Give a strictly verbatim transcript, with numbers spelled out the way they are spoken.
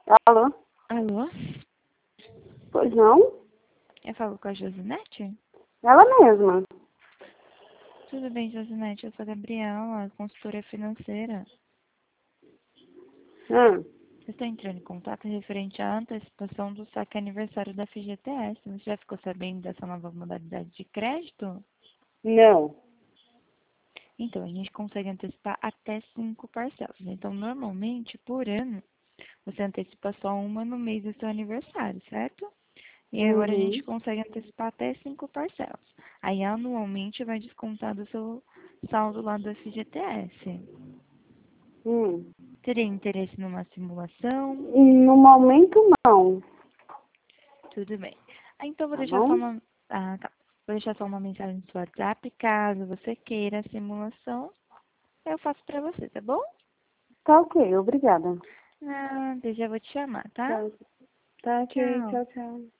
Alô? Alô? Pois não? Eu falo com a Josinete? Ela mesma. Tudo bem, Josinete? Eu sou a Gabriela, consultora financeira. Hum. Eu estou entrando em contato referente à antecipação do saque aniversário da F G T S. Você já ficou sabendo dessa nova modalidade de crédito? Não. Então, a gente consegue antecipar até cinco parcelas. Então, normalmente, por ano, você antecipa só uma no mês do seu aniversário, certo? E agora a Uhum. gente consegue antecipar até cinco parcelas. Aí, anualmente, vai descontar do seu saldo lá do F G T S. Hum. Teria interesse numa simulação? No momento, não. Tudo bem. Ah, então, vou Tá deixar só bom? uma... Ah, tá. Vou deixar só uma mensagem no seu WhatsApp. Caso você queira a simulação, eu faço pra você, tá bom? Tá ok, obrigada. Ah, já vou te chamar, tá? Tá, tá ok, Tchau. tchau, tchau.